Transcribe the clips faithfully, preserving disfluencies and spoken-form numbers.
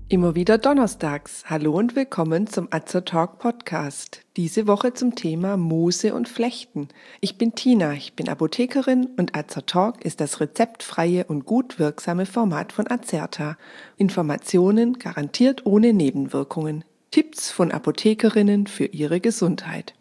Immer wieder donnerstags. Hallo und willkommen zum Azertalk Podcast. Diese Woche zum Thema Moose und Flechten. Ich bin Tina, ich bin Apothekerin und Azertalk ist das rezeptfreie und gut wirksame Format von Azerta. Informationen garantiert ohne Nebenwirkungen. Tipps von Apothekerinnen für ihre Gesundheit.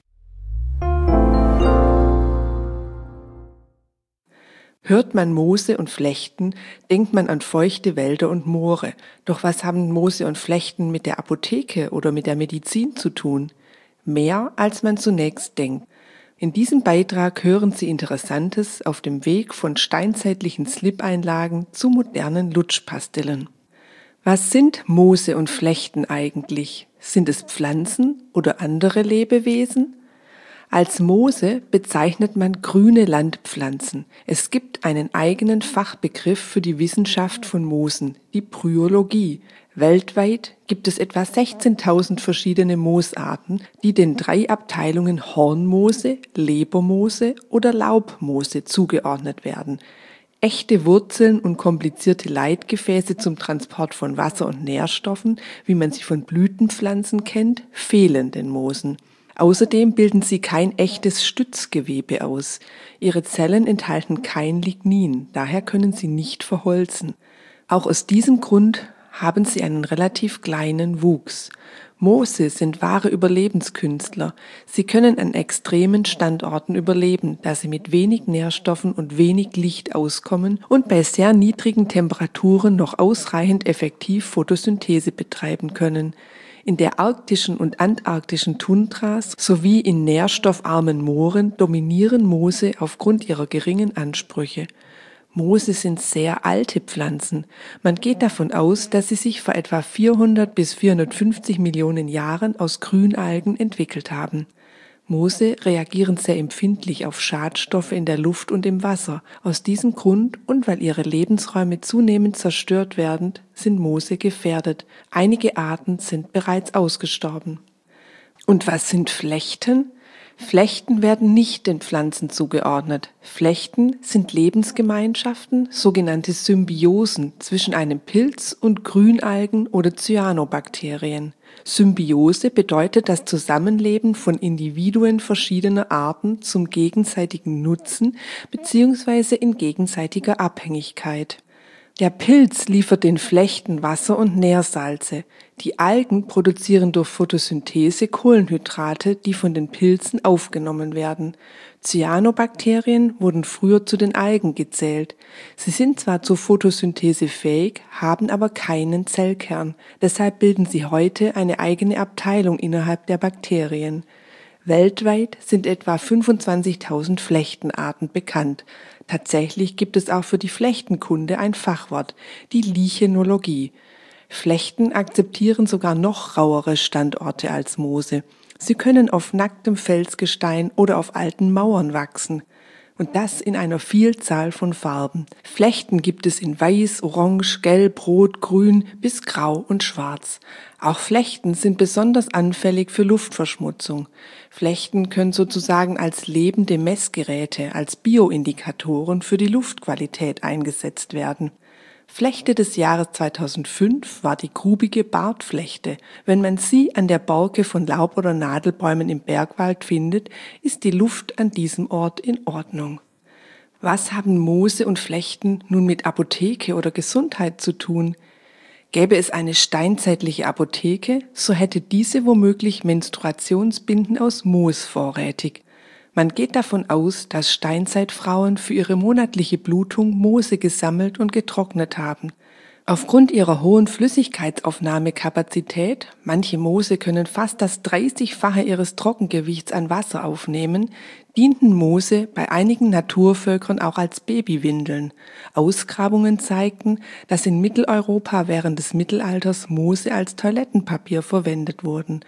Hört man Moose und Flechten, denkt man an feuchte Wälder und Moore. Doch was haben Moose und Flechten mit der Apotheke oder mit der Medizin zu tun? Mehr, als man zunächst denkt. In diesem Beitrag hören Sie Interessantes auf dem Weg von steinzeitlichen Slip-Einlagen zu modernen Lutschpastillen. Was sind Moose und Flechten eigentlich? Sind es Pflanzen oder andere Lebewesen? Als Moose bezeichnet man grüne Landpflanzen. Es gibt einen eigenen Fachbegriff für die Wissenschaft von Moosen, die Bryologie. Weltweit gibt es etwa sechzehntausend verschiedene Moosarten, die den drei Abteilungen Hornmoose, Lebermoose oder Laubmoose zugeordnet werden. Echte Wurzeln und komplizierte Leitgefäße zum Transport von Wasser und Nährstoffen, wie man sie von Blütenpflanzen kennt, fehlen den Moosen. Außerdem bilden sie kein echtes Stützgewebe aus. Ihre Zellen enthalten kein Lignin, daher können sie nicht verholzen. Auch aus diesem Grund haben sie einen relativ kleinen Wuchs. Moose sind wahre Überlebenskünstler. Sie können an extremen Standorten überleben, da sie mit wenig Nährstoffen und wenig Licht auskommen und bei sehr niedrigen Temperaturen noch ausreichend effektiv Photosynthese betreiben können. In der arktischen und antarktischen Tundras sowie in nährstoffarmen Mooren dominieren Moose aufgrund ihrer geringen Ansprüche. Moose sind sehr alte Pflanzen. Man geht davon aus, dass sie sich vor etwa vierhundert bis vierhundertfünfzig Millionen Jahren aus Grünalgen entwickelt haben. Moose reagieren sehr empfindlich auf Schadstoffe in der Luft und im Wasser. Aus diesem Grund und weil ihre Lebensräume zunehmend zerstört werden, sind Moose gefährdet. Einige Arten sind bereits ausgestorben. Und was sind Flechten? Flechten werden nicht den Pflanzen zugeordnet. Flechten sind Lebensgemeinschaften, sogenannte Symbiosen zwischen einem Pilz und Grünalgen oder Cyanobakterien. Symbiose bedeutet das Zusammenleben von Individuen verschiedener Arten zum gegenseitigen Nutzen bzw. in gegenseitiger Abhängigkeit. Der Pilz liefert den Flechten Wasser und Nährsalze. Die Algen produzieren durch Photosynthese Kohlenhydrate, die von den Pilzen aufgenommen werden. Cyanobakterien wurden früher zu den Algen gezählt. Sie sind zwar zur Photosynthese fähig, haben aber keinen Zellkern. Deshalb bilden sie heute eine eigene Abteilung innerhalb der Bakterien. Weltweit sind etwa fünfundzwanzigtausend Flechtenarten bekannt. Tatsächlich gibt es auch für die Flechtenkunde ein Fachwort, die Lichenologie. Flechten akzeptieren sogar noch rauere Standorte als Moose. Sie können auf nacktem Felsgestein oder auf alten Mauern wachsen. Und das in einer Vielzahl von Farben. Flechten gibt es in weiß, orange, gelb, rot, grün bis grau und schwarz. Auch Flechten sind besonders anfällig für Luftverschmutzung. Flechten können sozusagen als lebende Messgeräte, als Bioindikatoren für die Luftqualität eingesetzt werden. Flechte des Jahres zweitausendfünf war die grubige Bartflechte. Wenn man sie an der Borke von Laub- oder Nadelbäumen im Bergwald findet, ist die Luft an diesem Ort in Ordnung. Was haben Moose und Flechten nun mit Apotheke oder Gesundheit zu tun? Gäbe es eine steinzeitliche Apotheke, so hätte diese womöglich Menstruationsbinden aus Moos vorrätig. Man geht davon aus, dass Steinzeitfrauen für ihre monatliche Blutung Moose gesammelt und getrocknet haben. Aufgrund ihrer hohen Flüssigkeitsaufnahmekapazität, manche Moose können fast das dreißigfache ihres Trockengewichts an Wasser aufnehmen, dienten Moose bei einigen Naturvölkern auch als Babywindeln. Ausgrabungen zeigten, dass in Mitteleuropa während des Mittelalters Moose als Toilettenpapier verwendet wurden.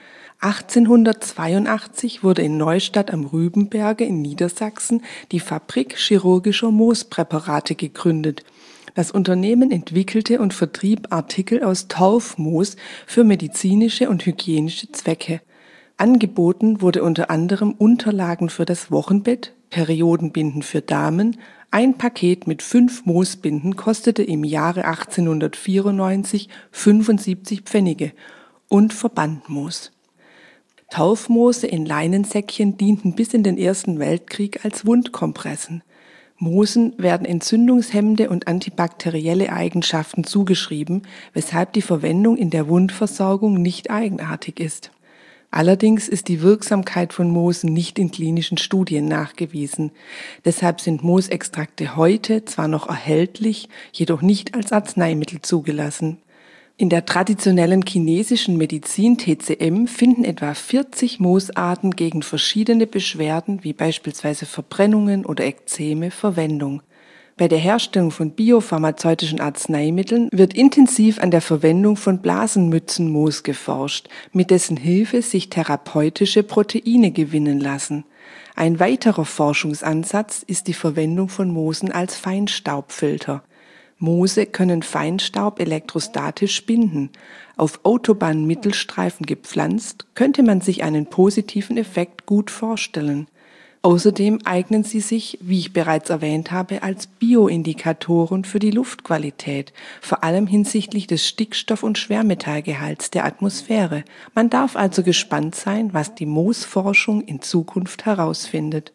achtzehnhundertzweiundachtzig wurde in Neustadt am Rübenberge in Niedersachsen die Fabrik chirurgischer Moospräparate gegründet. Das Unternehmen entwickelte und vertrieb Artikel aus Torfmoos für medizinische und hygienische Zwecke. Angeboten wurde unter anderem Unterlagen für das Wochenbett, Periodenbinden für Damen. Ein Paket mit fünf Moosbinden kostete im Jahre achtzehnhundertvierundneunzig fünfundsiebzig Pfennige und Verbandmoos. Torfmoose in Leinensäckchen dienten bis in den Ersten Weltkrieg als Wundkompressen. Moosen werden entzündungshemmende und antibakterielle Eigenschaften zugeschrieben, weshalb die Verwendung in der Wundversorgung nicht eigenartig ist. Allerdings ist die Wirksamkeit von Moosen nicht in klinischen Studien nachgewiesen. Deshalb sind Moosextrakte heute zwar noch erhältlich, jedoch nicht als Arzneimittel zugelassen. In der traditionellen chinesischen Medizin T C M finden etwa vierzig Moosarten gegen verschiedene Beschwerden wie beispielsweise Verbrennungen oder Ekzeme Verwendung. Bei der Herstellung von biopharmazeutischen Arzneimitteln wird intensiv an der Verwendung von Blasenmützenmoos geforscht, mit dessen Hilfe sich therapeutische Proteine gewinnen lassen. Ein weiterer Forschungsansatz ist die Verwendung von Moosen als Feinstaubfilter. Moose können Feinstaub elektrostatisch binden. Auf Autobahnmittelstreifen gepflanzt, könnte man sich einen positiven Effekt gut vorstellen. Außerdem eignen sie sich, wie ich bereits erwähnt habe, als Bioindikatoren für die Luftqualität, vor allem hinsichtlich des Stickstoff- und Schwermetallgehalts der Atmosphäre. Man darf also gespannt sein, was die Moosforschung in Zukunft herausfindet.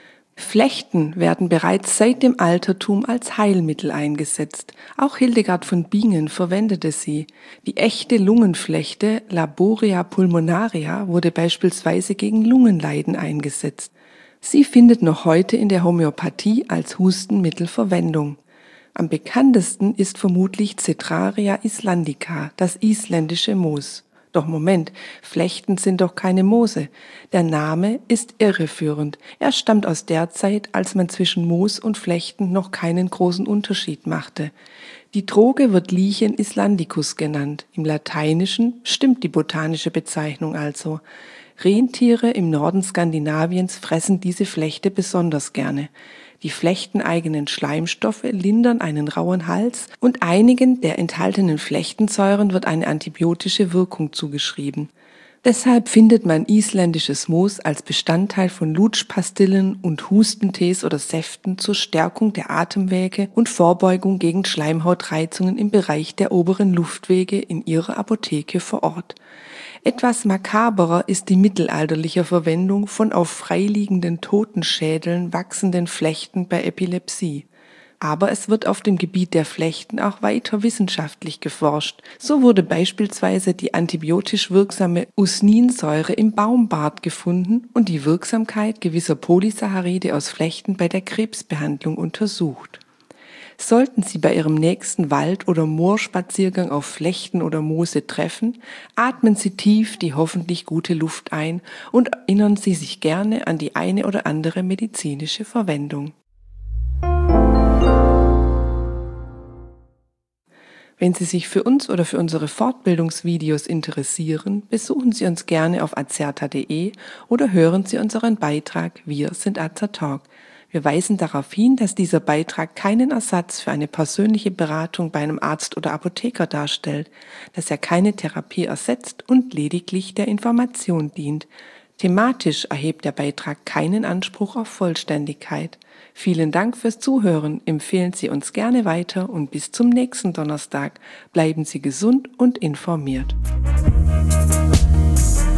Flechten werden bereits seit dem Altertum als Heilmittel eingesetzt. Auch Hildegard von Bingen verwendete sie. Die echte Lungenflechte Laboria pulmonaria wurde beispielsweise gegen Lungenleiden eingesetzt. Sie findet noch heute in der Homöopathie als Hustenmittel Verwendung. Am bekanntesten ist vermutlich Cetraria islandica, das isländische Moos. Doch Moment, Flechten sind doch keine Moose. Der Name ist irreführend. Er stammt aus der Zeit, als man zwischen Moos und Flechten noch keinen großen Unterschied machte. Die Droge wird Lichen islandicus genannt. Im Lateinischen stimmt die botanische Bezeichnung also. Rentiere im Norden Skandinaviens fressen diese Flechte besonders gerne. Die flechteneigenen Schleimstoffe lindern einen rauen Hals und einigen der enthaltenen Flechtensäuren wird eine antibiotische Wirkung zugeschrieben. Deshalb findet man isländisches Moos als Bestandteil von Lutschpastillen und Hustentees oder Säften zur Stärkung der Atemwege und Vorbeugung gegen Schleimhautreizungen im Bereich der oberen Luftwege in ihrer Apotheke vor Ort. Etwas makaberer ist die mittelalterliche Verwendung von auf freiliegenden Totenschädeln wachsenden Flechten bei Epilepsie. Aber es wird auf dem Gebiet der Flechten auch weiter wissenschaftlich geforscht. So wurde beispielsweise die antibiotisch wirksame Usninsäure im Baumbart gefunden und die Wirksamkeit gewisser Polysaccharide aus Flechten bei der Krebsbehandlung untersucht. Sollten Sie bei Ihrem nächsten Wald- oder Moorspaziergang auf Flechten oder Moose treffen, atmen Sie tief die hoffentlich gute Luft ein und erinnern Sie sich gerne an die eine oder andere medizinische Verwendung. Wenn Sie sich für uns oder für unsere Fortbildungsvideos interessieren, besuchen Sie uns gerne auf azerta punkt de oder hören Sie unseren Beitrag Wir sind Azertalk. Wir weisen darauf hin, dass dieser Beitrag keinen Ersatz für eine persönliche Beratung bei einem Arzt oder Apotheker darstellt, dass er keine Therapie ersetzt und lediglich der Information dient. Thematisch erhebt der Beitrag keinen Anspruch auf Vollständigkeit. Vielen Dank fürs Zuhören, empfehlen Sie uns gerne weiter und bis zum nächsten Donnerstag. Bleiben Sie gesund und informiert.